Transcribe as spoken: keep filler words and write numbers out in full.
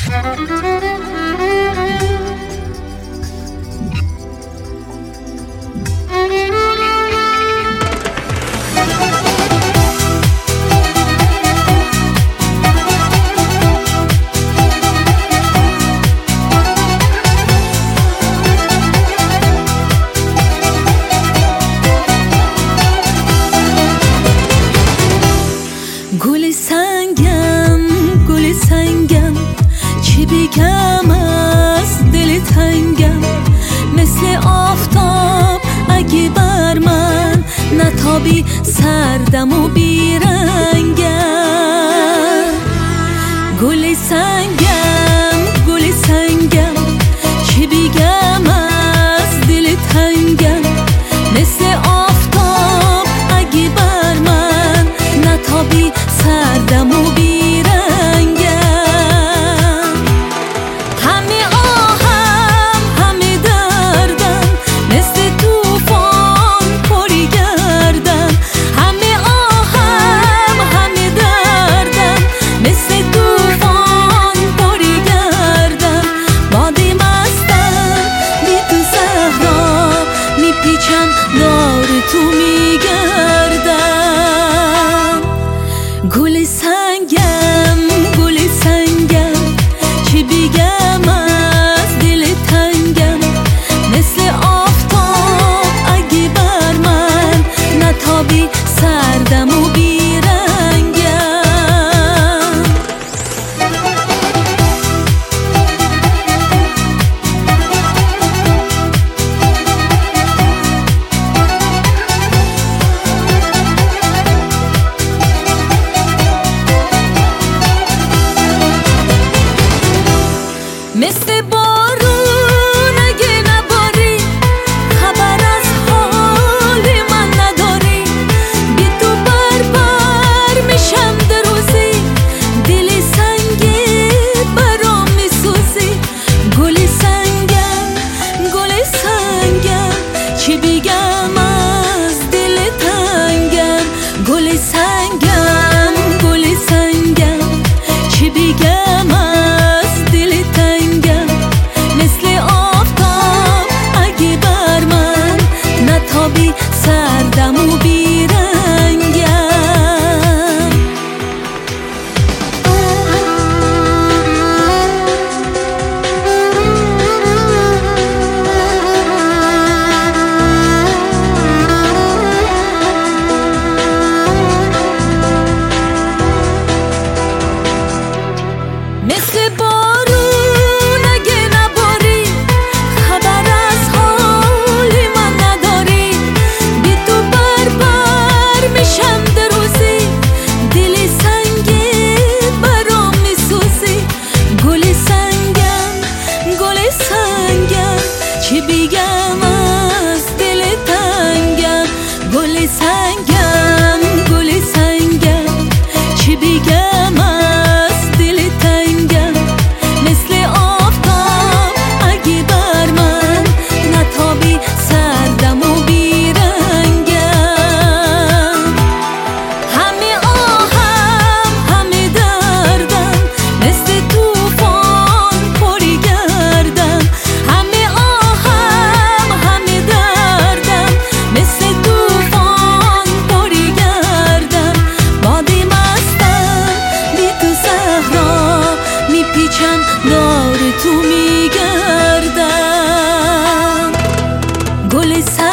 گل سنگم گل سنگم چی بگم از دل تنگم، مثل آفتاب اگه بر من نتابی سردم و بیرنگم. گل سنگم گل سنگم چی بگم از دل تنگم، مثل آفتاب اگه بر من نتابی سردم و بیرنگم. همه آهم همه دردم، مثل توفان پری گردم. همه آهم همه دردم، مثل توفان پری گردم. باد مستم بی تو صحرا میپیچم، دار تو میگردم. گل سنگم گل سنگم چی بگم از دل تنگم، مثل آفتاب اگه بر من نتابی سردم و بیرنگم. مثل بارون اگه نباری، خبر از حال من نداری. بی تو بر بر میشم در روزی، دل سنگت برام میسوزی. گل سنگم گل سنگم چی بگم از دل تنگم. گل سنگم گل سنگم چی بگم از دل تنگم، مثل آفتاب اگه بر من نتابی سردم و بیرنگم. مثل بارون اگه نباری، خبر از حال من نداری. بی تو بر بر میشم در روزی، دل سنگت برام میسوزی. گل سنگم گل سنگم چی بگم از دل تنگم. گل سنگم گل سنگم چی بگم از دل تنگم، مثل آفتاب اگه بر من نتابی سردم و بیرنگم. همه آهم همه دردم، مثل توفان پری گردم. همه آهم همه دردم، مثل توفان پری گردم. باد مستم بی تو صحرا میپیچم، دار تو میگردم. گل